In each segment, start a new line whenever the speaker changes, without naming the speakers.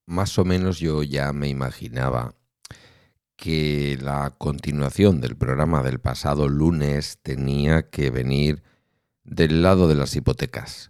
más o menos yo ya me imaginaba que la continuación del programa del pasado lunes tenía que venir del lado de las hipotecas.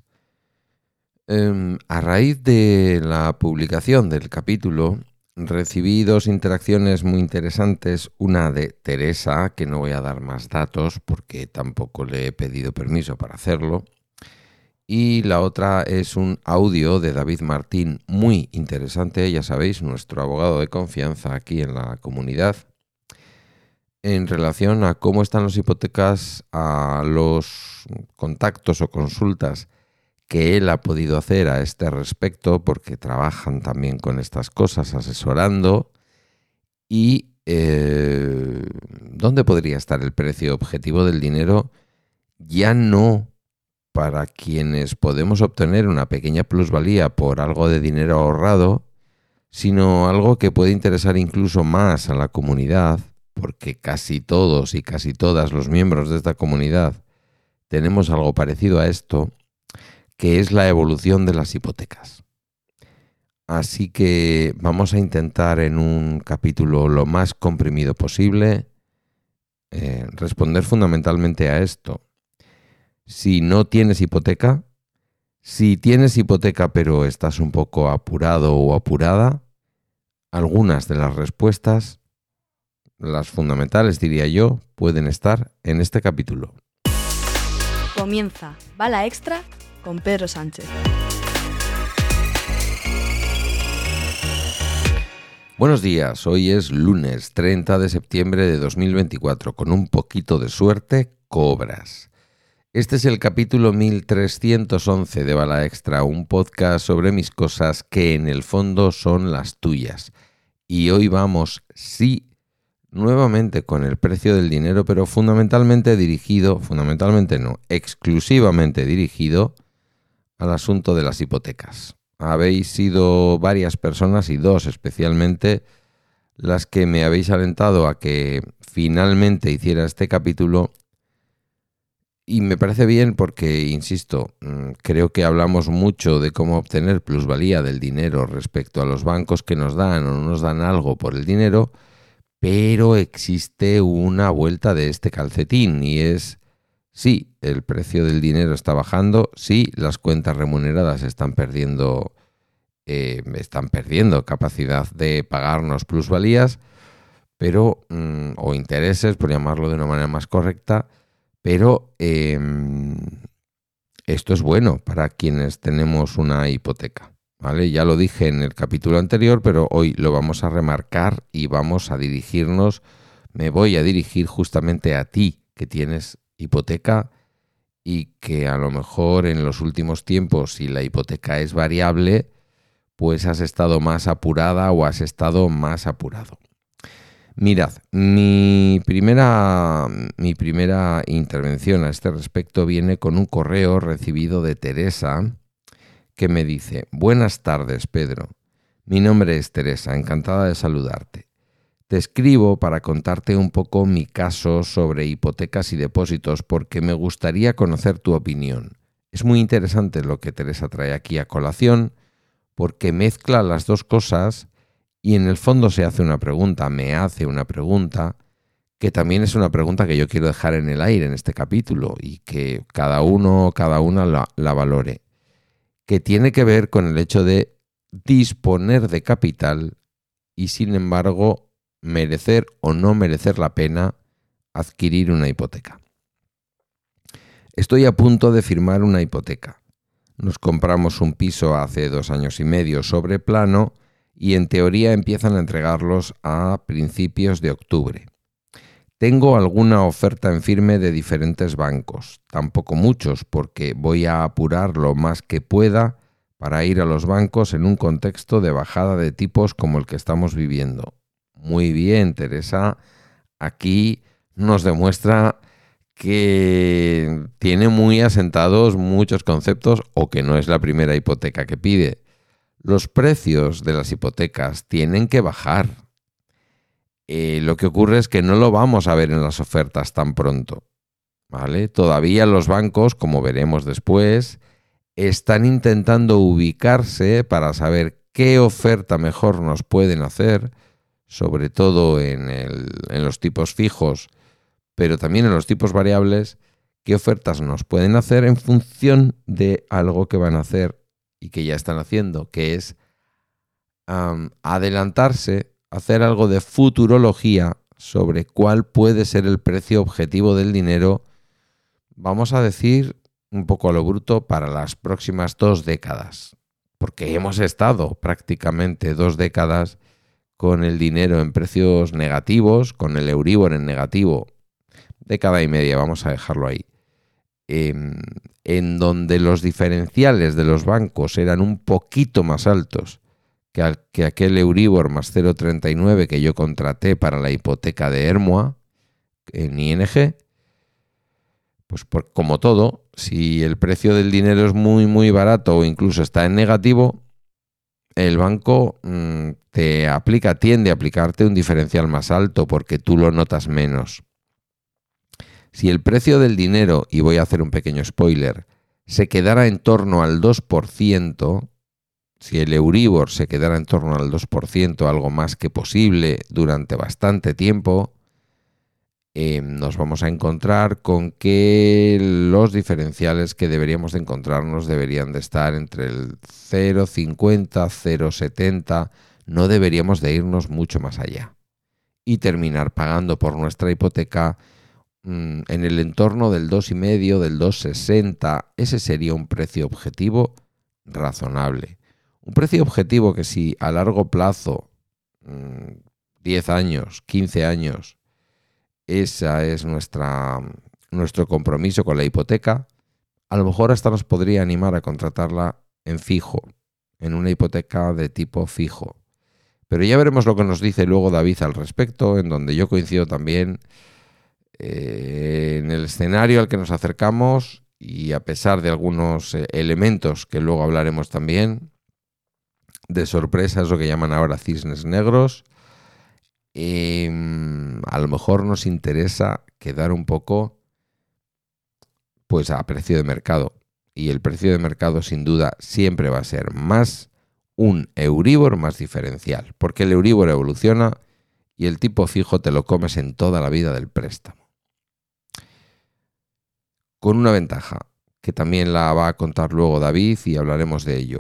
A raíz de la publicación del capítulo, recibí dos interacciones muy interesantes, una de Teresa, que no voy a dar más datos porque tampoco le he pedido permiso para hacerlo, y la otra es un audio de David Martín muy interesante, ya sabéis, nuestro abogado de confianza aquí en la comunidad, en relación a cómo están las hipotecas, a los contactos o consultas que él ha podido hacer a este respecto, porque trabajan también con estas cosas, asesorando, y dónde podría estar el precio objetivo del dinero, ya no para quienes podemos obtener una pequeña plusvalía por algo de dinero ahorrado, sino algo que puede interesar incluso más a la comunidad, porque casi todos y casi todas los miembros de esta comunidad tenemos algo parecido a esto, que es la evolución de las hipotecas. Así que vamos a intentar en un capítulo lo más comprimido posible responder fundamentalmente a esto. Si no tienes hipoteca, si tienes hipoteca pero estás un poco apurado o apurada, algunas de las respuestas, las fundamentales diría yo, pueden estar en este capítulo.
Comienza Bala Extra con Pedro Sánchez.
Buenos días, hoy es lunes 30 de septiembre de 2024. Con un poquito de suerte, cobras. Este es el capítulo 1311 de Bala Extra, un podcast sobre mis cosas que en el fondo son las tuyas. Y hoy vamos, sí, nuevamente con el precio del dinero, pero exclusivamente dirigido al asunto de las hipotecas. Habéis sido varias personas y dos especialmente las que me habéis alentado a que finalmente hiciera este capítulo. Y me parece bien porque, insisto, creo que hablamos mucho de cómo obtener plusvalía del dinero respecto a los bancos que nos dan o no nos dan algo por el dinero, pero existe una vuelta de este calcetín y es, sí, el precio del dinero está bajando, sí, las cuentas remuneradas están perdiendo capacidad de pagarnos plusvalías, pero o intereses, por llamarlo de una manera más correcta. Pero esto es bueno para quienes tenemos una hipoteca, ¿vale? Ya lo dije en el capítulo anterior, pero hoy lo vamos a remarcar y vamos a dirigirnos, me voy a dirigir justamente a ti que tienes hipoteca y que a lo mejor en los últimos tiempos, si la hipoteca es variable, pues has estado más apurada o has estado más apurado. Mirad, mi primera intervención a este respecto viene con un correo recibido de Teresa que me dice: Buenas tardes, Pedro. Mi nombre es Teresa, encantada de saludarte. Te escribo para contarte un poco mi caso sobre hipotecas y depósitos porque me gustaría conocer tu opinión. Es muy interesante lo que Teresa trae aquí a colación porque mezcla las dos cosas. Y en el fondo me hace una pregunta, que también es una pregunta que yo quiero dejar en el aire en este capítulo y que cada una la valore, que tiene que ver con el hecho de disponer de capital y, sin embargo, merecer o no merecer la pena adquirir una hipoteca. Estoy a punto de firmar una hipoteca. Nos compramos un piso hace 2 años y medio sobre plano y en teoría empiezan a entregarlos a principios de octubre. Tengo alguna oferta en firme de diferentes bancos, tampoco muchos porque voy a apurar lo más que pueda para ir a los bancos en un contexto de bajada de tipos como el que estamos viviendo. Muy bien, Teresa, aquí nos demuestra que tiene muy asentados muchos conceptos o que no es la primera hipoteca que pide. Los precios de las hipotecas tienen que bajar. Lo que ocurre es que no lo vamos a ver en las ofertas tan pronto, ¿vale? Todavía los bancos, como veremos después, están intentando ubicarse para saber qué oferta mejor nos pueden hacer, sobre todo en los tipos fijos, pero también en los tipos variables, qué ofertas nos pueden hacer en función de algo que van a hacer y que ya están haciendo, que es adelantarse, hacer algo de futurología sobre cuál puede ser el precio objetivo del dinero, vamos a decir un poco a lo bruto, para las próximas 2 décadas. Porque hemos estado prácticamente 2 décadas con el dinero en precios negativos, con el Euribor en negativo, década y media, vamos a dejarlo ahí, en donde los diferenciales de los bancos eran un poquito más altos que aquel Euribor más 0,39 que yo contraté para la hipoteca de Hermoa en ING. Pues como todo, si el precio del dinero es muy, muy barato o incluso está en negativo, el banco tiende a aplicarte un diferencial más alto porque tú lo notas menos. Si el precio del dinero, y voy a hacer un pequeño spoiler, se quedara en torno al 2%, si el Euribor se quedara en torno al 2%, algo más que posible durante bastante tiempo, nos vamos a encontrar con que los diferenciales que deberíamos de encontrarnos deberían de estar entre el 0,50, 0,70, no deberíamos de irnos mucho más allá y terminar pagando por nuestra hipoteca en el entorno del 2,5, del 2,60. Ese sería un precio objetivo razonable. Un precio objetivo que si a largo plazo, 10 años, 15 años, esa es nuestro compromiso con la hipoteca, a lo mejor hasta nos podría animar a contratarla en fijo, en una hipoteca de tipo fijo. Pero ya veremos lo que nos dice luego David al respecto, en donde yo coincido también en el escenario al que nos acercamos, y a pesar de algunos elementos que luego hablaremos también, de sorpresa, es lo que llaman ahora cisnes negros, a lo mejor nos interesa quedar un poco pues a precio de mercado. Y el precio de mercado sin duda siempre va a ser más un Euribor más diferencial, porque el Euribor evoluciona y el tipo fijo te lo comes en toda la vida del préstamo. Con una ventaja, que también la va a contar luego David y hablaremos de ello.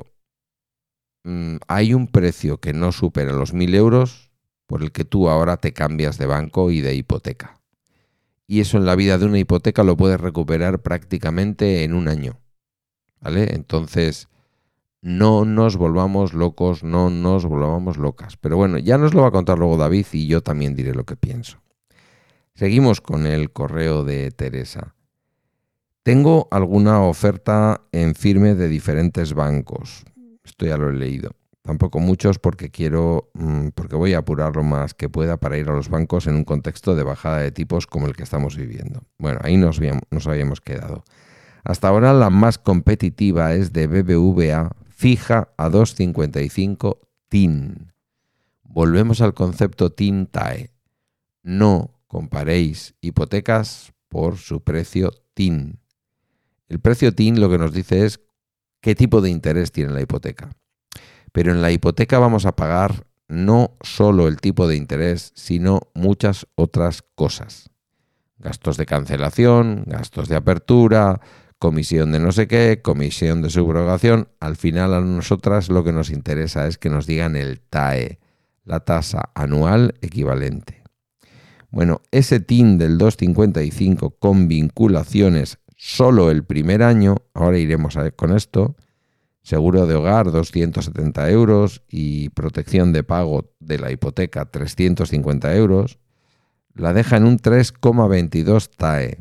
Hay un precio que no supera los 1.000 euros por el que tú ahora te cambias de banco y de hipoteca. Y eso en la vida de una hipoteca lo puedes recuperar prácticamente en un año, ¿vale? Entonces, no nos volvamos locos, no nos volvamos locas. Pero bueno, ya nos lo va a contar luego David y yo también diré lo que pienso. Seguimos con el correo de Teresa. Tengo alguna oferta en firme de diferentes bancos. Esto ya lo he leído. Tampoco muchos porque voy a apurar lo más que pueda para ir a los bancos en un contexto de bajada de tipos como el que estamos viviendo. Bueno, ahí nos habíamos quedado. Hasta ahora la más competitiva es de BBVA, fija a 2,55 TIN. Volvemos al concepto TIN-TAE. No comparéis hipotecas por su precio TIN. El precio TIN lo que nos dice es qué tipo de interés tiene la hipoteca. Pero en la hipoteca vamos a pagar no solo el tipo de interés, sino muchas otras cosas. Gastos de cancelación, gastos de apertura, comisión de no sé qué, comisión de subrogación. Al final a nosotras lo que nos interesa es que nos digan el TAE, la tasa anual equivalente. Bueno, ese TIN del 2,55 con vinculaciones solo el primer año, ahora iremos a ver con esto, seguro de hogar 270 euros y protección de pago de la hipoteca 350 euros, la deja en un 3,22 TAE,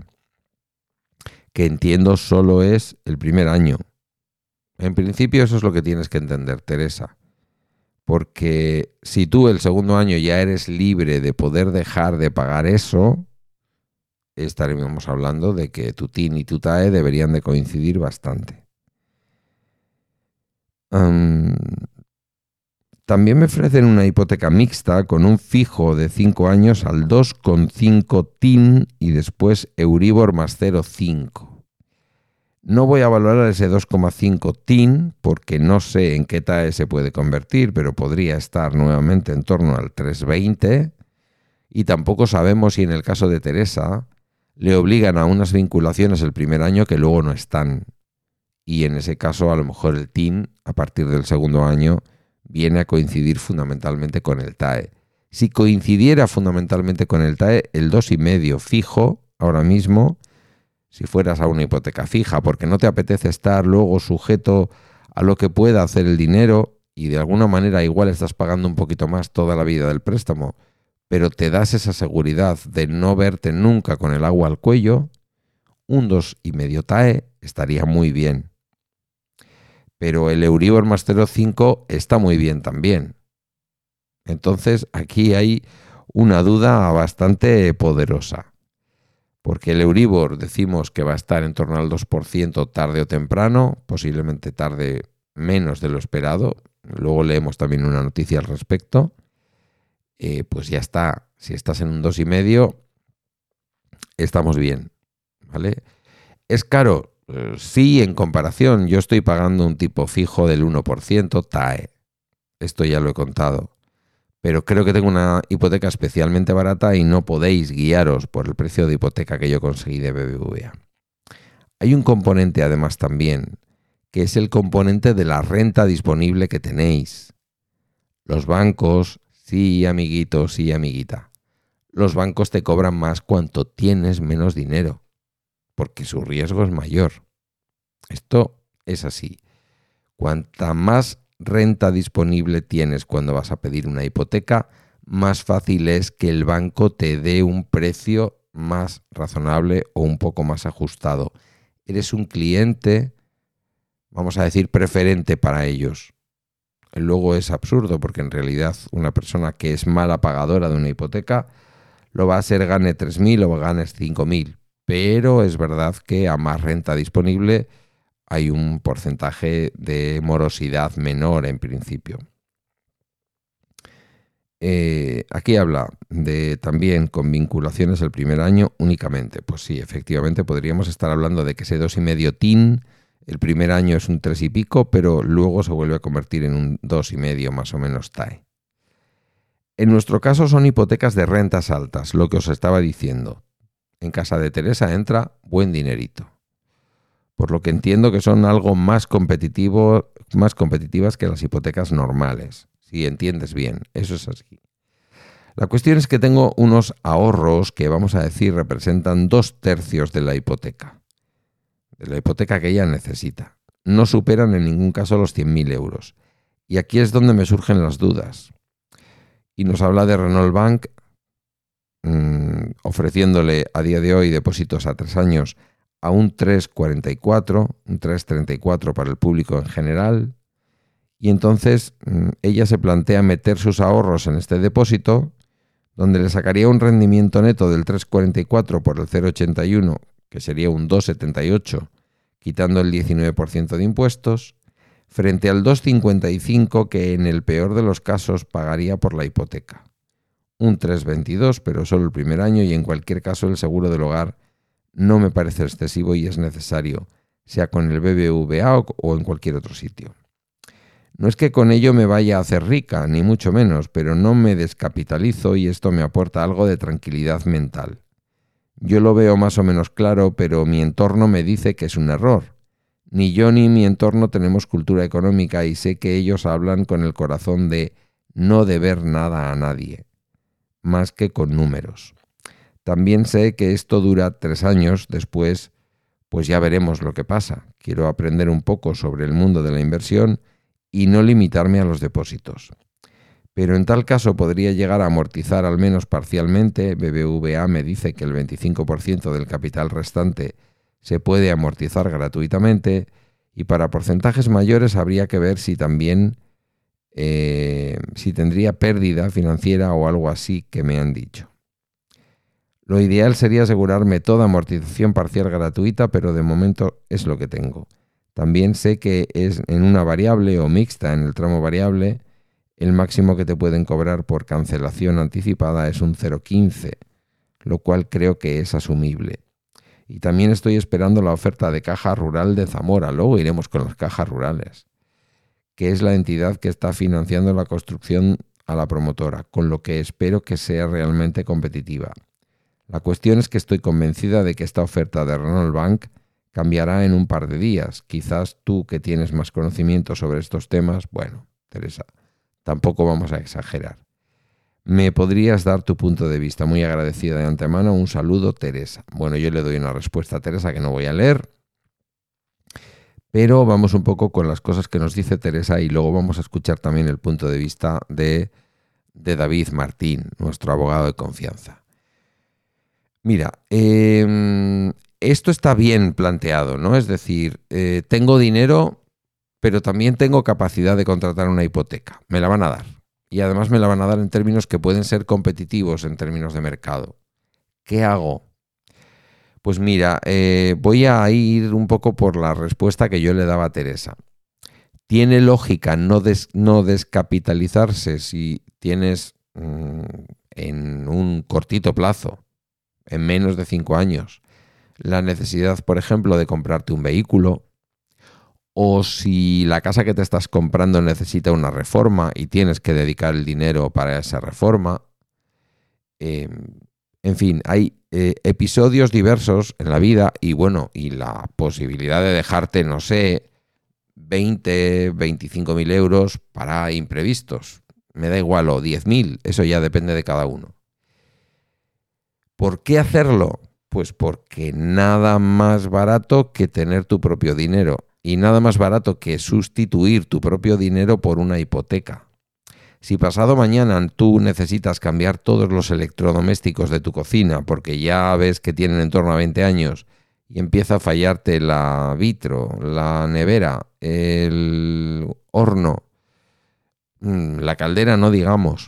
que entiendo solo es el primer año. En principio eso es lo que tienes que entender, Teresa, porque si tú el segundo año ya eres libre de poder dejar de pagar eso, estaremos hablando de que tu TIN y tu TAE deberían de coincidir bastante. También me ofrecen una hipoteca mixta con un fijo de 5 años al 2,5 TIN y después Euribor más 0,5. No voy a valorar ese 2,5 TIN porque no sé en qué TAE se puede convertir, pero podría estar nuevamente en torno al 3,20 y tampoco sabemos si en el caso de Teresa le obligan a unas vinculaciones el primer año que luego no están. Y en ese caso a lo mejor el TIN a partir del segundo año viene a coincidir fundamentalmente con el TAE. Si coincidiera fundamentalmente con el TAE, el 2,5 fijo ahora mismo, si fueras a una hipoteca fija, porque no te apetece estar luego sujeto a lo que pueda hacer el dinero y de alguna manera igual estás pagando un poquito más toda la vida del préstamo, pero te das esa seguridad de no verte nunca con el agua al cuello, un 2,5 TAE estaría muy bien. Pero el Euribor más 0,5 está muy bien también. Entonces aquí hay una duda bastante poderosa. Porque el Euribor decimos que va a estar en torno al 2% tarde o temprano, posiblemente tarde menos de lo esperado. Luego leemos también una noticia al respecto. Pues ya está. Si estás en un 2,5, estamos bien, ¿vale? ¿Es caro? Sí, en comparación. Yo estoy pagando un tipo fijo del 1% TAE. Esto ya lo he contado. Pero creo que tengo una hipoteca especialmente barata y no podéis guiaros por el precio de hipoteca que yo conseguí de BBVA. Hay un componente además también, que es el componente de la renta disponible que tenéis. Los bancos, sí amiguito, sí amiguita, los bancos te cobran más cuanto tienes menos dinero, porque su riesgo es mayor. Esto es así. Cuanta más renta disponible tienes cuando vas a pedir una hipoteca, más fácil es que el banco te dé un precio más razonable o un poco más ajustado. Eres un cliente, vamos a decir, preferente para ellos. Luego es absurdo porque en realidad una persona que es mala pagadora de una hipoteca lo va a ser gane 3.000 o ganes 5.000. Pero es verdad que a más renta disponible hay un porcentaje de morosidad menor en principio. Aquí habla de también con vinculaciones el primer año únicamente. Pues sí, efectivamente podríamos estar hablando de que ese 2,5 TIN, el primer año es un 3 y pico, pero luego se vuelve a convertir en un 2,5 más o menos TAE. En nuestro caso son hipotecas de rentas altas, lo que os estaba diciendo. En casa de Teresa entra buen dinerito. Por lo que entiendo que son algo más competitivas que las hipotecas normales. Si entiendes bien, eso es así. La cuestión es que tengo unos ahorros que, vamos a decir, representan 2/3 de la hipoteca que ella necesita. No superan en ningún caso los 100.000 euros. Y aquí es donde me surgen las dudas. Y nos habla de Renault Bank ofreciéndole a día de hoy depósitos a 3 años a un 3,44, un 3,34 para el público en general, y entonces ella se plantea meter sus ahorros en este depósito, donde le sacaría un rendimiento neto del 3,44 por el 0,81, que sería un 2,78, quitando el 19% de impuestos, frente al 2,55 que en el peor de los casos pagaría por la hipoteca. Un 3,22, pero solo el primer año, y en cualquier caso el seguro del hogar no me parece excesivo y es necesario, sea con el BBVA o en cualquier otro sitio. No es que con ello me vaya a hacer rica, ni mucho menos, pero no me descapitalizo y esto me aporta algo de tranquilidad mental. Yo lo veo más o menos claro, pero mi entorno me dice que es un error. Ni yo ni mi entorno tenemos cultura económica y sé que ellos hablan con el corazón de no deber nada a nadie, más que con números. También sé que esto dura 3 años, después pues ya veremos lo que pasa. Quiero aprender un poco sobre el mundo de la inversión y no limitarme a los depósitos. Pero en tal caso podría llegar a amortizar al menos parcialmente. BBVA me dice que el 25% del capital restante se puede amortizar gratuitamente y para porcentajes mayores habría que ver si también si tendría pérdida financiera o algo así que me han dicho. Lo ideal sería asegurarme toda amortización parcial gratuita, pero de momento es lo que tengo. También sé que es en una variable o mixta en el tramo variable, el máximo que te pueden cobrar por cancelación anticipada es un 0,15, lo cual creo que es asumible. Y también estoy esperando la oferta de Caja Rural de Zamora, luego iremos con las cajas rurales, que es la entidad que está financiando la construcción a la promotora, con lo que espero que sea realmente competitiva. La cuestión es que estoy convencida de que esta oferta de Renault Bank cambiará en un par de días. Quizás tú, que tienes más conocimiento sobre estos temas, bueno, Teresa, tampoco vamos a exagerar. ¿Me podrías dar tu punto de vista? Muy agradecida de antemano. Un saludo, Teresa. Bueno, yo le doy una respuesta a Teresa que no voy a leer, pero vamos un poco con las cosas que nos dice Teresa y luego vamos a escuchar también el punto de vista de David Martín, nuestro abogado de confianza. Mira, esto está bien planteado, ¿no? Es decir, tengo dinero, pero también tengo capacidad de contratar una hipoteca. Me la van a dar. Y además me la van a dar en términos que pueden ser competitivos en términos de mercado. ¿Qué hago? Pues mira, voy a ir un poco por la respuesta que yo le daba a Teresa. ¿Tiene lógica no descapitalizarse si tienes en un cortito plazo, en menos de 5 años, la necesidad, por ejemplo, de comprarte un vehículo? O si la casa que te estás comprando necesita una reforma y tienes que dedicar el dinero para esa reforma. En fin, hay episodios diversos en la vida y bueno, y la posibilidad de dejarte, no sé, 20, 25.000 euros para imprevistos. Me da igual, o 10.000, eso ya depende de cada uno. ¿Por qué hacerlo? Pues porque nada más barato que tener tu propio dinero. Y nada más barato que sustituir tu propio dinero por una hipoteca. Si pasado mañana tú necesitas cambiar todos los electrodomésticos de tu cocina porque ya ves que tienen en torno a 20 años y empieza a fallarte la vitro, la nevera, el horno, la caldera no digamos,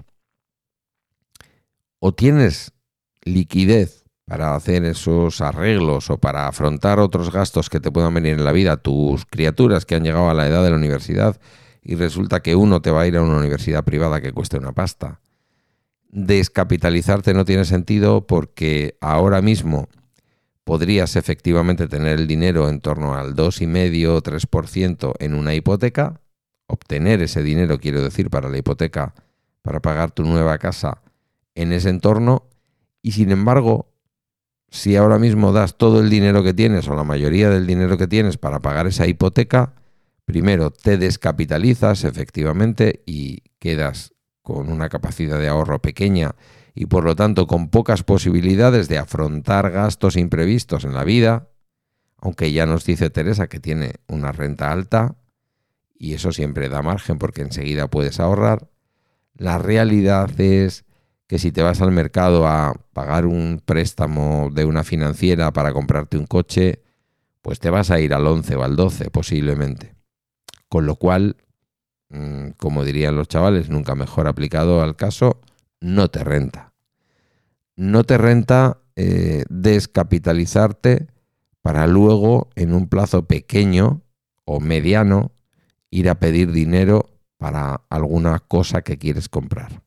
o tienes liquidez para hacer esos arreglos o para afrontar otros gastos que te puedan venir en la vida, tus criaturas que han llegado a la edad de la universidad y resulta que uno te va a ir a una universidad privada que cueste una pasta. Descapitalizarte no tiene sentido porque ahora mismo podrías efectivamente tener el dinero en torno al 2,5 o 3% en una hipoteca, obtener ese dinero, quiero decir, para la hipoteca, para pagar tu nueva casa en ese entorno, y sin embargo, si ahora mismo das todo el dinero que tienes o la mayoría del dinero que tienes para pagar esa hipoteca, primero te descapitalizas efectivamente y quedas con una capacidad de ahorro pequeña y por lo tanto con pocas posibilidades de afrontar gastos imprevistos en la vida, aunque ya nos dice Teresa que tiene una renta alta y eso siempre da margen porque enseguida puedes ahorrar. La realidad es que si te vas al mercado a pagar un préstamo de una financiera para comprarte un coche, pues te vas a ir al 11 o al 12 posiblemente. Con lo cual, como dirían los chavales, nunca mejor aplicado al caso, no te renta. No te renta descapitalizarte para luego, en un plazo pequeño o mediano, ir a pedir dinero para alguna cosa que quieres comprar.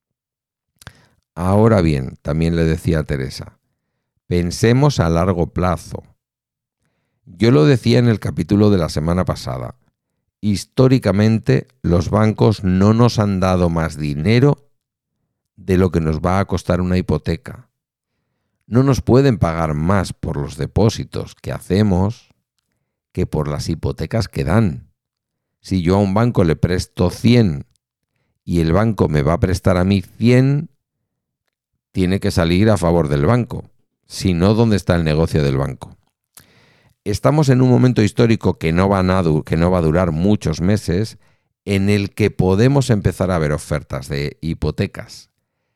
Ahora bien, también le decía a Teresa, pensemos a largo plazo. Yo lo decía en el capítulo de la semana pasada. Históricamente, los bancos no nos han dado más dinero de lo que nos va a costar una hipoteca. No nos pueden pagar más por los depósitos que hacemos que por las hipotecas que dan. Si yo a un banco le presto 100 y el banco me va a prestar a mí 100, tiene que salir a favor del banco. Si no, ¿dónde está el negocio del banco? Estamos en un momento histórico que no va a durar muchos meses, en el que podemos empezar a ver ofertas de hipotecas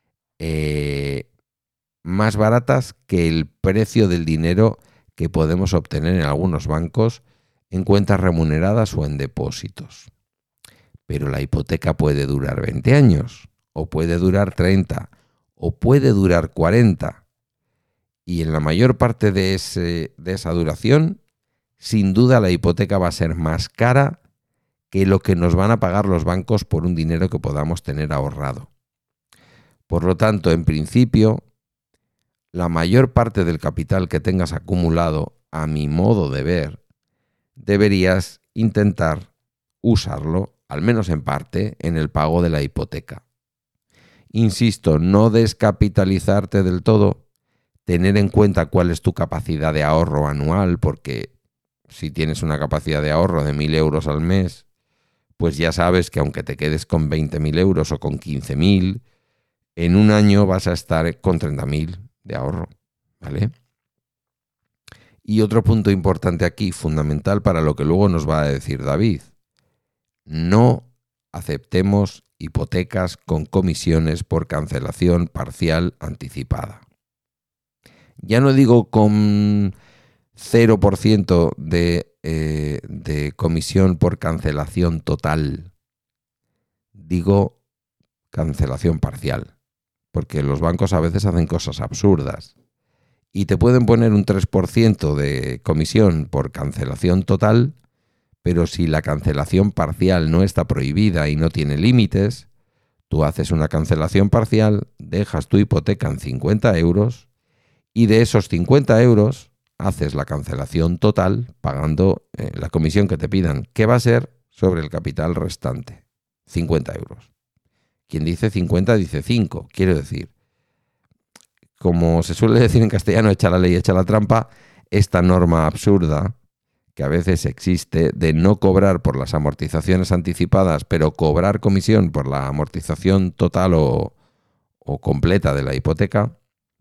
más baratas que el precio del dinero que podemos obtener en algunos bancos en cuentas remuneradas o en depósitos. Pero la hipoteca puede durar 20 años, o puede durar 30, o puede durar 40. Y en la mayor parte de esa duración, sin duda la hipoteca va a ser más cara que lo que nos van a pagar los bancos por un dinero que podamos tener ahorrado. Por lo tanto, en principio, la mayor parte del capital que tengas acumulado, a mi modo de ver, deberías intentar usarlo, al menos en parte, en el pago de la hipoteca. Insisto, no descapitalizarte del todo, tener en cuenta cuál es tu capacidad de ahorro anual, porque si tienes una capacidad de ahorro de 1.000 euros al mes, pues ya sabes que aunque te quedes con 20.000 euros o con 15.000, en un año vas a estar con 30.000 de ahorro, ¿vale? Y otro punto importante aquí, fundamental para lo que luego nos va a decir David: no aceptemos hipotecas con comisiones por cancelación parcial anticipada. Ya no digo con 0% de comisión por cancelación total, digo cancelación parcial, porque los bancos a veces hacen cosas absurdas y te pueden poner un 3% de comisión por cancelación total, pero si la cancelación parcial no está prohibida y no tiene límites, tú haces una cancelación parcial, dejas tu hipoteca en 50 euros y de esos 50 euros haces la cancelación total pagando la comisión que te pidan, que va a ser sobre el capital restante, 50 euros. Quien dice 50 dice 5, quiero decir, como se suele decir en castellano, echa la ley, echa la trampa, esta norma absurda que a veces existe de no cobrar por las amortizaciones anticipadas, pero cobrar comisión por la amortización total o completa de la hipoteca,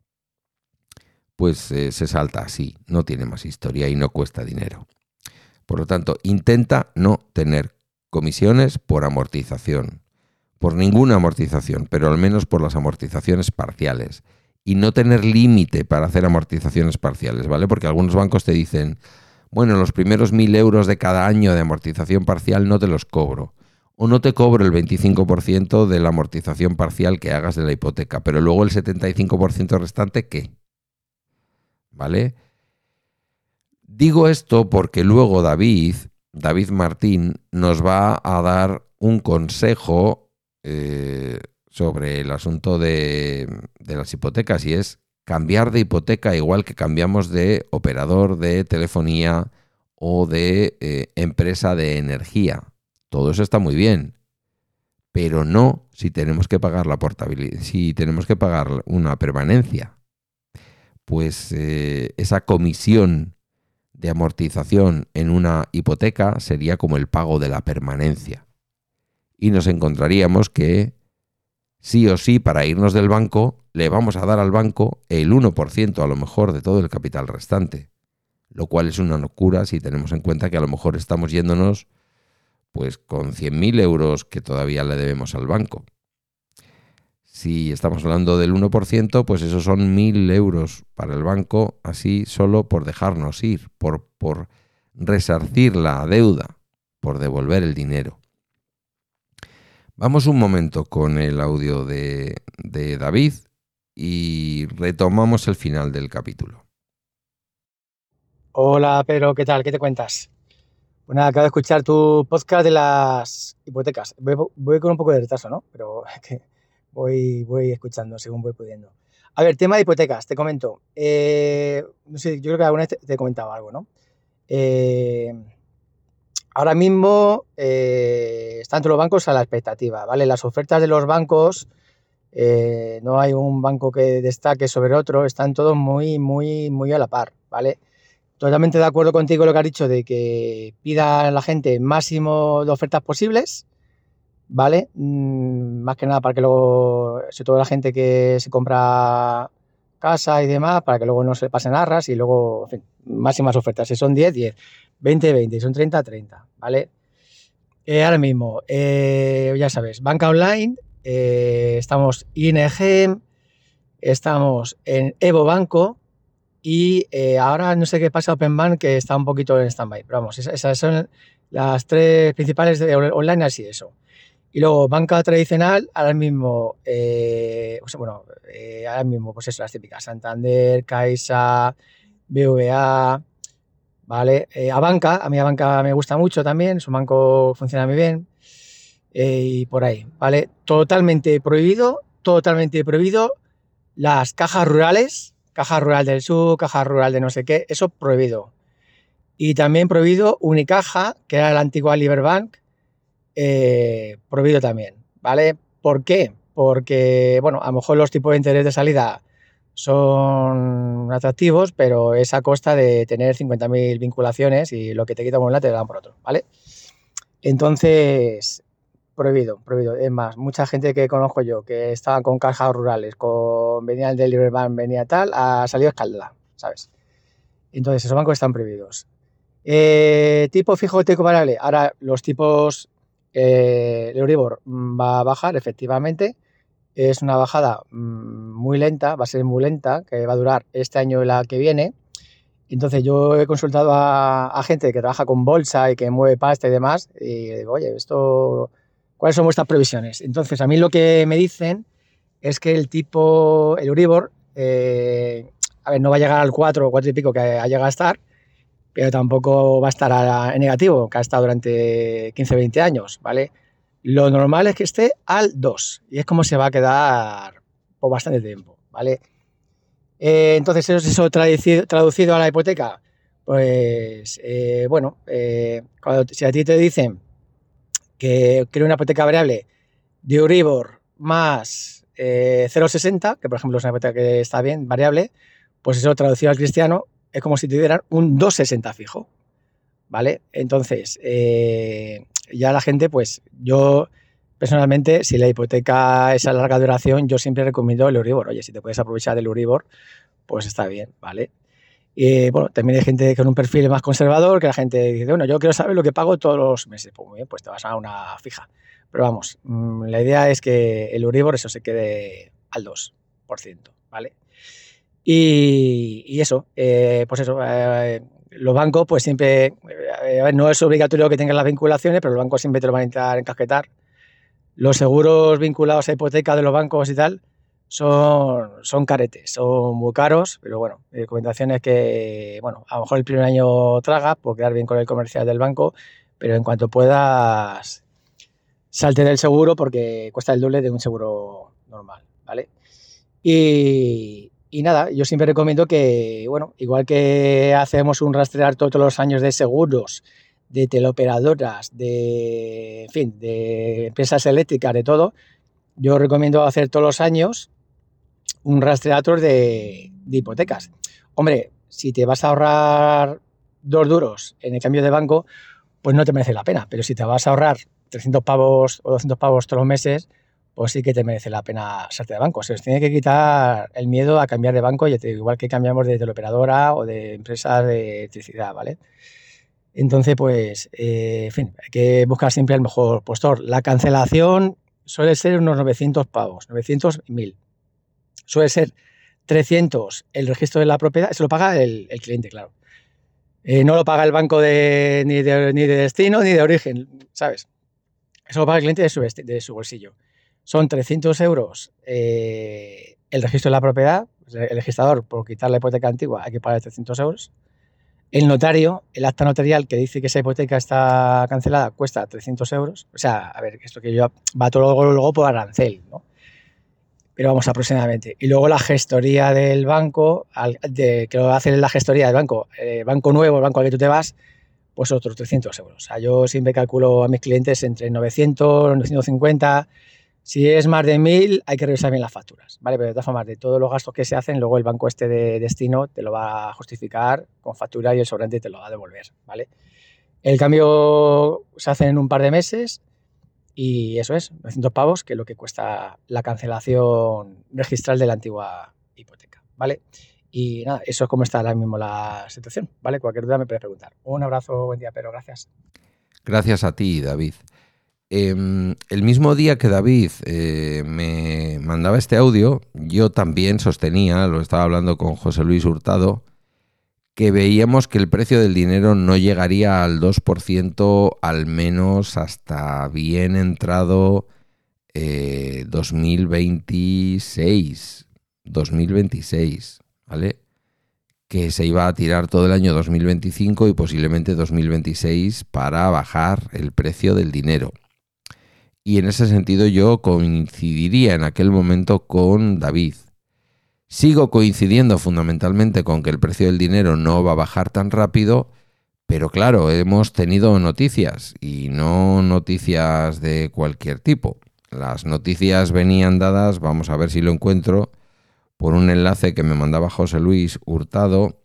pues se salta así, no tiene más historia y no cuesta dinero. Por lo tanto, intenta no tener comisiones por amortización, por ninguna amortización, pero al menos por las amortizaciones parciales. Y no tener límite para hacer amortizaciones parciales, ¿vale? Porque algunos bancos te dicen, bueno, los primeros 1.000 euros de cada año de amortización parcial no te los cobro. O no te cobro el 25% de la amortización parcial que hagas de la hipoteca, pero luego el 75% restante, ¿qué? ¿Vale? Digo esto porque luego David Martín, nos va a dar un consejo sobre el asunto de las hipotecas, y es cambiar de hipoteca igual que cambiamos de operador de telefonía o de empresa de energía. Todo eso está muy bien, pero no si tenemos que pagar la portabilidad, si tenemos que pagar una permanencia. Pues esa comisión de amortización en una hipoteca sería como el pago de la permanencia. Y nos encontraríamos que sí o sí, para irnos del banco, le vamos a dar al banco el 1% a lo mejor de todo el capital restante, lo cual es una locura si tenemos en cuenta que a lo mejor estamos yéndonos pues con 100.000 euros que todavía le debemos al banco. Si estamos hablando del 1%, pues esos son 1.000 euros para el banco, así solo por dejarnos ir, por resarcir la deuda, por devolver el dinero. Vamos un momento con el audio de David y retomamos el final del capítulo.
Hola, Pedro, ¿qué tal? ¿Qué te cuentas? Bueno, acabo de escuchar tu podcast de las hipotecas. Voy con un poco de retraso, ¿no? Pero voy escuchando según voy pudiendo. A ver, tema de hipotecas, te comento. No sé, yo creo que alguna vez te he comentado algo, ¿no? Ahora mismo están todos los bancos a la expectativa, ¿vale? Las ofertas de los bancos, no hay un banco que destaque sobre otro, están todos muy a la par, ¿vale? Totalmente de acuerdo contigo lo que has dicho de que pida a la gente el máximo de ofertas posibles, ¿vale? Más que nada para que luego, sobre todo la gente que se compra casa y demás, para que luego no se pasen arras y luego, en fin, máximas ofertas. Si son 10, 10, 20, 20, si son 30, 30, ¿vale? Ahora mismo, ya sabes, banca online, estamos ING, estamos en Evo Banco. Y ahora no sé qué pasa Open Bank, que está un poquito en stand-by. Pero vamos, esas son las tres principales de online, así eso. Y luego, banca tradicional, ahora mismo, ahora mismo, pues eso, las típicas, Santander, Caixa, BVA, ¿vale? A mí Abanca me gusta mucho también, su banco funciona muy bien. Y por ahí, ¿vale? Totalmente prohibido las cajas rurales, Caja Rural del Sur, Caja Rural de no sé qué, eso prohibido. Y también prohibido Unicaja, que era la antigua Liberbank, prohibido también, ¿vale? ¿Por qué? Porque, bueno, a lo mejor los tipos de interés de salida son atractivos, pero es a costa de tener 50.000 vinculaciones y lo que te quitan por un lado te dan por otro, ¿vale? Entonces, prohibido. Es más, mucha gente que conozco yo que estaba con cajas rurales, venían del Liberbank, venía tal, ha salido escaldada, ¿sabes? Entonces, esos bancos están prohibidos. Tipo fijo, tipo variable. Ahora los tipos, el Euribor va a bajar, efectivamente. Es una bajada muy lenta, va a ser muy lenta, que va a durar este año y la que viene. Entonces yo he consultado a gente que trabaja con bolsa y que mueve pasta y demás, y digo, oye, ¿cuáles son vuestras previsiones? Entonces a mí lo que me dicen es que el Euribor, a ver, no va a llegar al 4 y pico que ha llegado a estar, pero tampoco va a estar en negativo, que ha estado durante 15-20 años, ¿vale? Lo normal es que esté al 2 y es como se va a quedar por bastante tiempo, ¿vale? Entonces, eso traducido a la hipoteca, pues, bueno, si a ti te dicen que quiero una hipoteca variable de Euribor más 0,60, que por ejemplo es una hipoteca que está bien, variable, pues eso traducido al cristiano es como si te dieran un 2,60 fijo, ¿vale? Entonces, ya la gente, pues yo personalmente, si la hipoteca es a larga duración, yo siempre recomiendo el Euribor. Oye, si te puedes aprovechar del Euribor, pues está bien, ¿vale? Y bueno, también hay gente con un perfil más conservador, que la gente dice, bueno, yo quiero saber lo que pago todos los meses. Pues muy bien, pues te vas a una fija. Pero vamos, la idea es que el Euribor eso se quede al 2%, ¿vale? Y eso, pues eso, los bancos pues siempre, a ver, no es obligatorio que tengan las vinculaciones, pero los bancos siempre te lo van a intentar encasquetar. Los seguros vinculados a hipoteca de los bancos y tal son caretes, son muy caros, pero bueno, mi recomendación es que, bueno, a lo mejor el primer año traga por quedar bien con el comercial del banco, pero en cuanto puedas, salte del seguro porque cuesta el doble de un seguro normal, ¿vale? Y nada, yo siempre recomiendo que, bueno, igual que hacemos un rastrear todos los años de seguros, de teleoperadoras, en fin, de empresas eléctricas, de todo, yo recomiendo hacer todos los años un rastreador de hipotecas. Hombre, si te vas a ahorrar 2 duros en el cambio de banco, pues no te merece la pena, pero si te vas a ahorrar 300 pavos o 200 pavos todos los meses, pues sí que te merece la pena saltar de banco. Se os tiene que quitar el miedo a cambiar de banco, igual que cambiamos de teleoperadora o de empresa de electricidad, ¿vale? Entonces, pues, en fin, hay que buscar siempre el mejor postor. La cancelación suele ser unos 900 pavos, 900 y 1000. Suele ser 300 el registro de la propiedad, eso lo paga el cliente, claro. No lo paga el banco ni de destino ni de origen, ¿sabes? Eso lo paga el cliente de su bolsillo. Son 300 euros el registro de la propiedad, el registrador por quitar la hipoteca antigua hay que pagar 300 euros. El notario, el acta notarial que dice que esa hipoteca está cancelada cuesta 300 euros. O sea, a ver, esto que yo va todo luego por arancel, ¿no? Pero vamos, aproximadamente. Y luego la gestoría del banco, que lo hace la gestoría del banco, banco nuevo, el banco al que tú te vas, pues otros 300 euros. O sea, yo siempre calculo a mis clientes entre 900, 950. Si es más de 1000, hay que revisar bien las facturas, ¿vale? Pero de todas formas, de todos los gastos que se hacen, luego el banco este de destino te lo va a justificar con factura y el sobrante te lo va a devolver, ¿vale? El cambio se hace en un par de meses y eso es, 900 pavos, que es lo que cuesta la cancelación registral de la antigua hipoteca, ¿vale? Y nada, eso es como está ahora mismo la situación, ¿vale? Cualquier duda me puedes preguntar. Un abrazo, buen día, Pedro, gracias.
Gracias a ti, David. El mismo día que David me mandaba este audio, yo también sostenía, lo estaba hablando con José Luis Hurtado, que veíamos que el precio del dinero no llegaría al 2% al menos hasta bien entrado 2026, ¿vale? Que se iba a tirar todo el año 2025 y posiblemente 2026 para bajar el precio del dinero. Y en ese sentido yo coincidiría en aquel momento con David. Sigo coincidiendo fundamentalmente con que el precio del dinero no va a bajar tan rápido, pero claro, hemos tenido noticias y no noticias de cualquier tipo. Las noticias venían dadas, vamos a ver si lo encuentro, por un enlace que me mandaba José Luis Hurtado,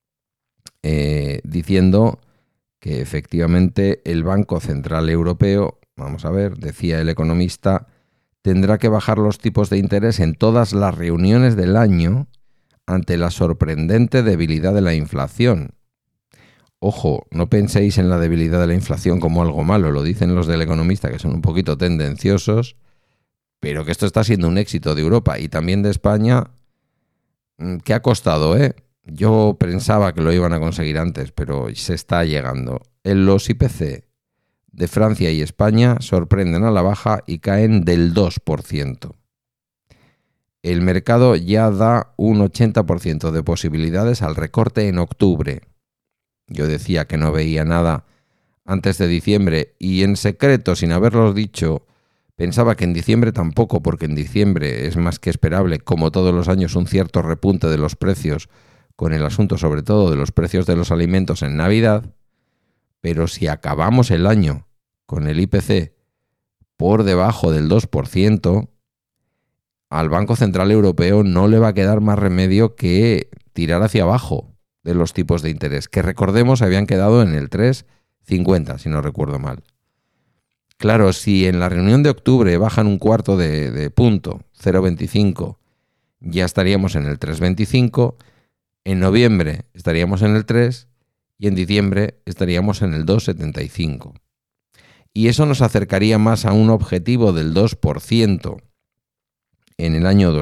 diciendo que efectivamente el Banco Central Europeo, vamos a ver, decía el economista, tendrá que bajar los tipos de interés en todas las reuniones del año ante la sorprendente debilidad de la inflación. Ojo, no penséis en la debilidad de la inflación como algo malo, lo dicen los del economista, que son un poquito tendenciosos, pero que esto está siendo un éxito de Europa y también de España, que ha costado, ¿eh? Yo pensaba que lo iban a conseguir antes, pero se está llegando. En los IPC de Francia y España sorprenden a la baja y caen del 2%. El mercado ya da un 80% de posibilidades al recorte en octubre. Yo decía que no veía nada antes de diciembre y en secreto, sin haberlo dicho, pensaba que en diciembre tampoco, porque en diciembre es más que esperable, como todos los años, un cierto repunte de los precios, con el asunto sobre todo de los precios de los alimentos en Navidad. Pero si acabamos el año con el IPC por debajo del 2%, al Banco Central Europeo no le va a quedar más remedio que tirar hacia abajo de los tipos de interés, que recordemos habían quedado en el 3,50, si no recuerdo mal. Claro, si en la reunión de octubre bajan un cuarto de punto, 0,25, ya estaríamos en el 3,25, en noviembre estaríamos en el 3 y en diciembre estaríamos en el 2,75. Y eso nos acercaría más a un objetivo del 2% en el año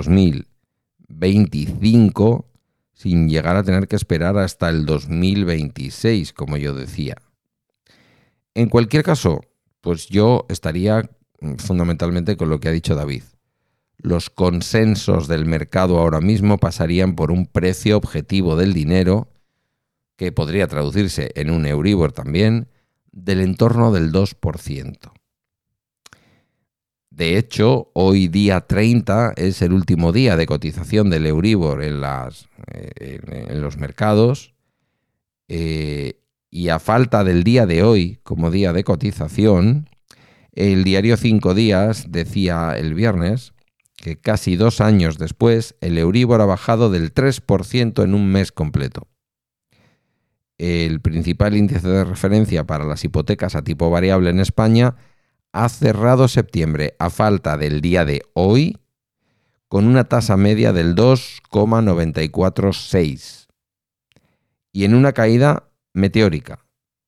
2025, sin llegar a tener que esperar hasta el 2026, como yo decía. En cualquier caso, pues yo estaría fundamentalmente con lo que ha dicho David. Los consensos del mercado ahora mismo pasarían por un precio objetivo del dinero, que podría traducirse en un Euribor también, del entorno del 2%. De hecho, hoy día 30 es el último día de cotización del Euribor en los mercados, y a falta del día de hoy como día de cotización, el diario 5 Días decía el viernes que casi 2 años después el Euribor ha bajado del 3% en un mes completo. El principal índice de referencia para las hipotecas a tipo variable en España ha cerrado septiembre, a falta del día de hoy, con una tasa media del 2,946 y en una caída meteórica,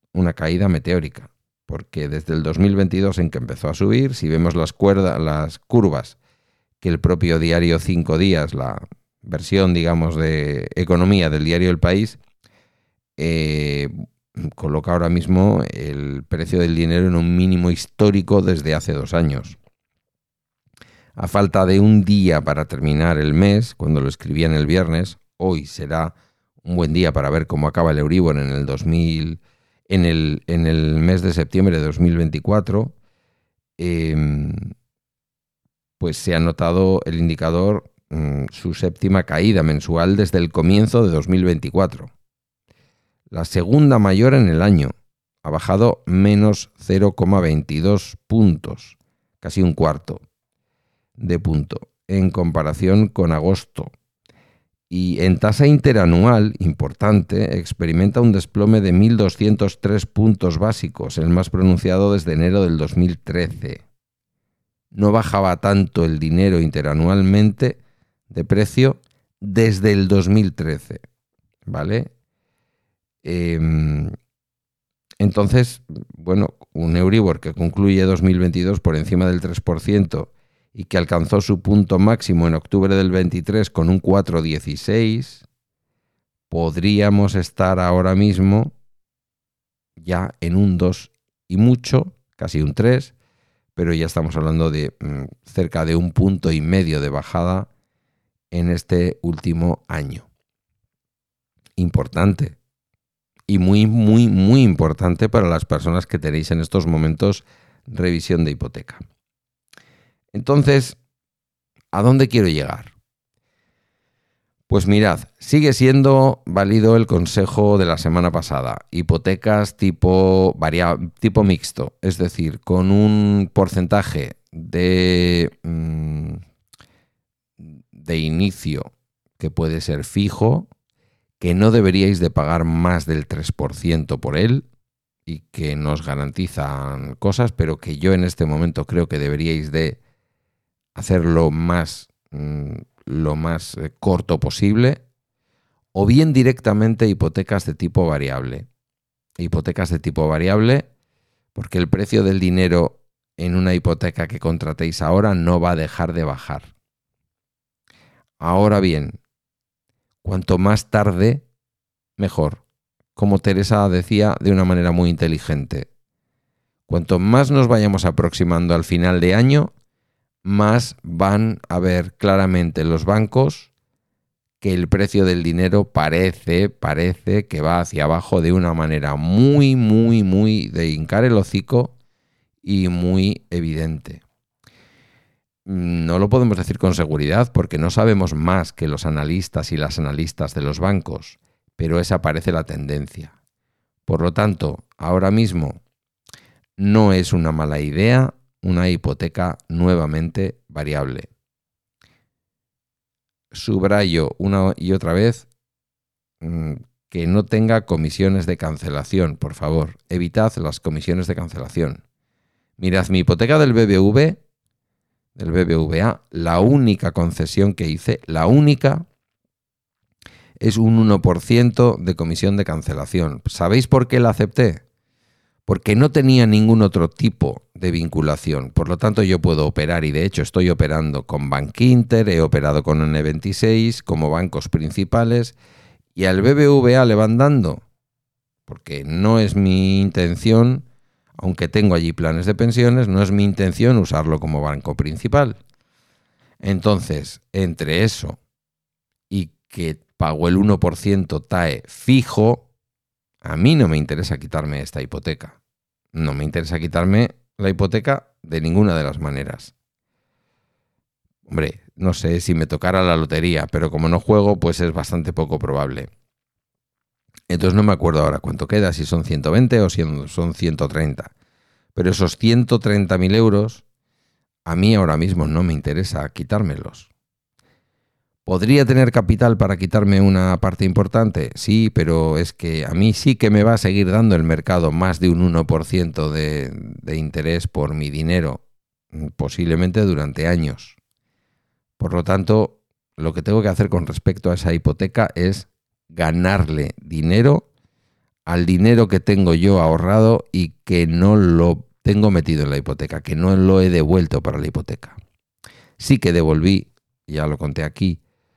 porque desde el 2022 en que empezó a subir, si vemos las curvas que el propio diario 5 Días, la versión, digamos, de economía del diario El País, coloca ahora mismo el precio del dinero en un mínimo histórico desde hace 2 años. A falta de un día para terminar el mes, cuando lo escribían el viernes, hoy será un buen día para ver cómo acaba el Euribor en el mes de septiembre de 2024, pues se ha notado el indicador su séptima caída mensual desde el comienzo de 2024. La segunda mayor en el año. Ha bajado menos 0,22 puntos, casi un cuarto de punto, en comparación con agosto. Y en tasa interanual, importante, experimenta un desplome de 1.203 puntos básicos, el más pronunciado desde enero del 2013. No bajaba tanto el dinero interanualmente de precio desde el 2013, ¿vale? Entonces, bueno, un Euribor que concluye 2022 por encima del 3% y que alcanzó su punto máximo en octubre del 23 con un 4,16, podríamos estar ahora mismo ya en un 2 y mucho, casi un 3, pero ya estamos hablando de cerca de 1,5 puntos de bajada en este último año. Importante. Y muy, muy, muy importante para las personas que tenéis en estos momentos revisión de hipoteca. Entonces, ¿a dónde quiero llegar? Pues mirad, sigue siendo válido el consejo de la semana pasada. Hipotecas tipo mixto, es decir, con un porcentaje de inicio que puede ser fijo, que no deberíais de pagar más del 3% por él y que nos garantizan cosas, pero que yo en este momento creo que deberíais de hacerlo lo más corto posible, o bien directamente hipotecas de tipo variable. Hipotecas de tipo variable porque el precio del dinero en una hipoteca que contratéis ahora no va a dejar de bajar. Ahora bien, cuanto más tarde, mejor. Como Teresa decía de una manera muy inteligente, cuanto más nos vayamos aproximando al final de año, más van a ver claramente los bancos que el precio del dinero parece que va hacia abajo de una manera muy de hincar el hocico y muy evidente. No lo podemos decir con seguridad porque no sabemos más que los analistas y las analistas de los bancos, pero esa parece la tendencia. Por lo tanto, ahora mismo no es una mala idea una hipoteca nuevamente variable. Subrayo una y otra vez que no tenga comisiones de cancelación, por favor. Evitad las comisiones de cancelación. Mirad, mi hipoteca del BBVA, la única concesión que hice, es un 1% de comisión de cancelación. ¿Sabéis por qué la acepté? Porque no tenía ningún otro tipo de vinculación. Por lo tanto, yo puedo operar, y de hecho estoy operando con Bankinter, he operado con N26 como bancos principales, y al BBVA le van dando, porque no es mi intención, aunque tengo allí planes de pensiones, no es mi intención usarlo como banco principal. Entonces, entre eso y que pago el 1% TAE fijo, a mí no me interesa quitarme esta hipoteca. No me interesa quitarme la hipoteca de ninguna de las maneras. Hombre, no sé si me tocara la lotería, pero como no juego, pues es bastante poco probable. Entonces no me acuerdo ahora cuánto queda, si son 120 o si son 130. Pero esos 130.000 euros, a mí ahora mismo no me interesa quitármelos. ¿Podría tener capital para quitarme una parte importante? Sí, pero es que a mí sí que me va a seguir dando el mercado más de un 1% de interés por mi dinero, posiblemente durante años. Por lo tanto, lo que tengo que hacer con respecto a esa hipoteca es ganarle dinero al dinero que tengo yo ahorrado y que no lo tengo metido en la hipoteca, que no lo he devuelto para la hipoteca. Sí que devolví, ya lo conté aquí,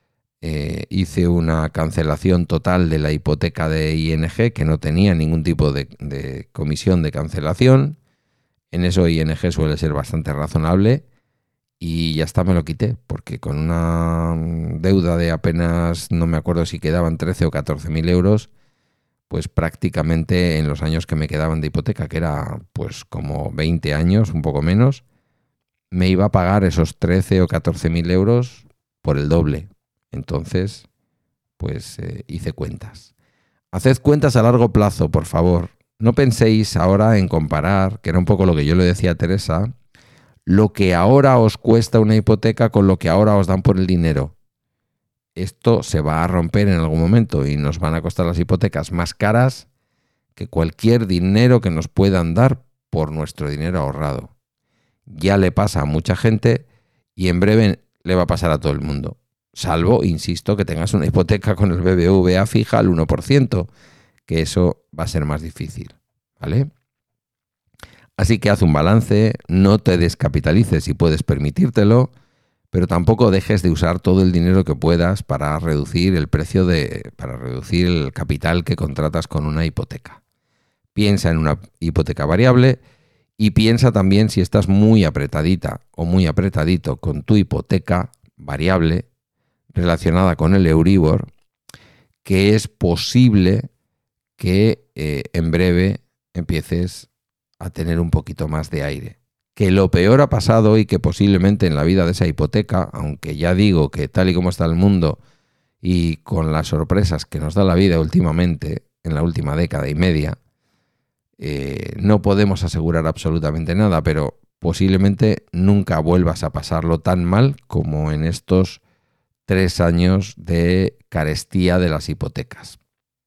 hice una cancelación total de la hipoteca de ING que no tenía ningún tipo de comisión de cancelación. En eso ING suele ser bastante razonable y ya está, me lo quité, porque con una deuda de apenas, no me acuerdo si quedaban 13 o 14.000 euros, pues prácticamente en los años que me quedaban de hipoteca, que era pues como 20 años, un poco menos, me iba a pagar esos 13 o 14.000 euros por el doble. Entonces, pues hice cuentas. Haced cuentas a largo plazo, por favor. No penséis ahora en comparar, que era un poco lo que yo le decía a Teresa, lo que ahora os cuesta una hipoteca con lo que ahora os dan por el dinero. Esto se va a romper en algún momento y nos van a costar las hipotecas más caras que cualquier dinero que nos puedan dar por nuestro dinero ahorrado. Ya le pasa a mucha gente y en breve le va a pasar a todo el mundo. Salvo, insisto, que tengas una hipoteca con el BBVA fija al 1%, que eso va a ser más difícil, ¿vale? Así que haz un balance, no te descapitalices si puedes permitírtelo, pero tampoco dejes de usar todo el dinero que puedas para reducir el precio para reducir el capital que contratas con una hipoteca. Piensa en una hipoteca variable y piensa también si estás muy apretadita o muy apretadito con tu hipoteca variable relacionada con el Euribor, que es posible que en breve empieces a tener un poquito más de aire. Que lo peor ha pasado y que posiblemente en la vida de esa hipoteca, aunque ya digo que tal y como está el mundo y con las sorpresas que nos da la vida últimamente, en la última década y media, no podemos asegurar absolutamente nada, pero posiblemente nunca vuelvas a pasarlo tan mal como en estos 3 años de carestía de las hipotecas.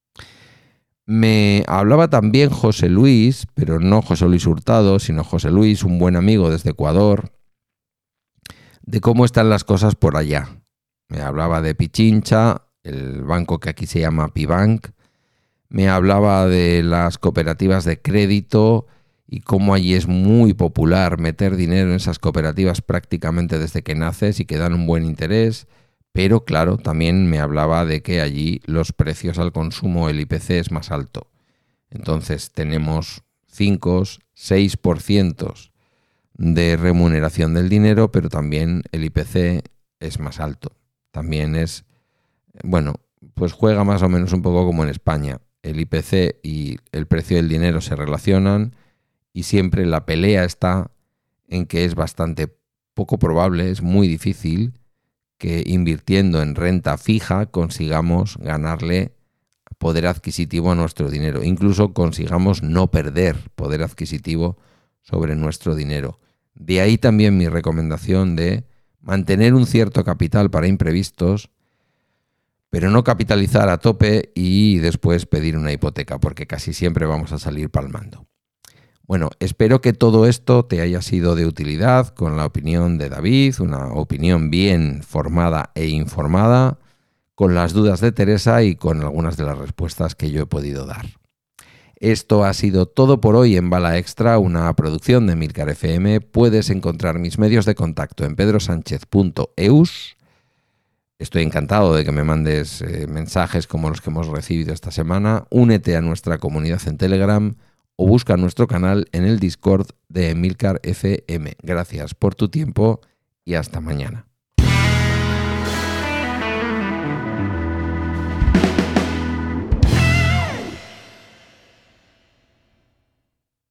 Me hablaba también José Luis, pero no José Luis Hurtado, sino José Luis, un buen amigo desde Ecuador, de cómo están las cosas por allá. Me hablaba de Pichincha, el banco que aquí se llama Pibank. Me hablaba de las cooperativas de crédito y cómo allí es muy popular meter dinero en esas cooperativas prácticamente desde que naces y que dan un buen interés. Pero claro, también me hablaba de que allí los precios al consumo, el IPC, es más alto. Entonces tenemos 5, 6% de remuneración del dinero, pero también el IPC es más alto. También es, bueno, pues juega más o menos un poco como en España. El IPC y el precio del dinero se relacionan y siempre la pelea está en que es bastante poco probable, es muy difícil que invirtiendo en renta fija consigamos ganarle poder adquisitivo a nuestro dinero. Incluso consigamos no perder poder adquisitivo sobre nuestro dinero. De ahí también mi recomendación de mantener un cierto capital para imprevistos, pero no capitalizar a tope y después pedir una hipoteca, porque casi siempre vamos a salir palmando. Bueno, espero que todo esto te haya sido de utilidad con la opinión de David, una opinión bien formada e informada, con las dudas de Teresa y con algunas de las respuestas que yo he podido dar. Esto ha sido todo por hoy en Bala Extra, una producción de Emilcar FM. Puedes encontrar mis medios de contacto en pedrosanchez.eus. Estoy encantado de que me mandes mensajes como los que hemos recibido esta semana. Únete a nuestra comunidad en Telegram o busca nuestro canal en el Discord de Emilcar FM. Gracias por tu tiempo y hasta mañana.